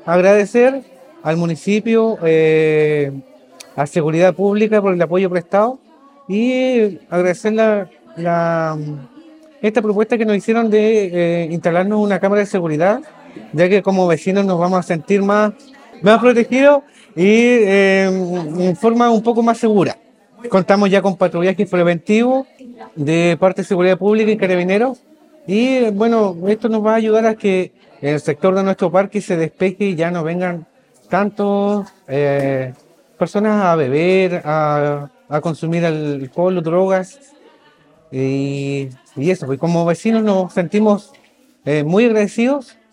agradecer al municipio, a Seguridad Pública por el apoyo prestado y agradecer esta propuesta que nos hicieron de instalarnos una cámara de seguridad, ya que como vecinos nos vamos a sentir más protegidos y en forma un poco más segura. Contamos ya con patrullaje preventivo de parte de Seguridad Pública y Carabineros y bueno, esto nos va a ayudar a que el sector de nuestro parque se despeje y ya no vengan tantos personas a beber, a consumir alcohol o drogas y eso, pues como vecinos nos sentimos muy agradecidos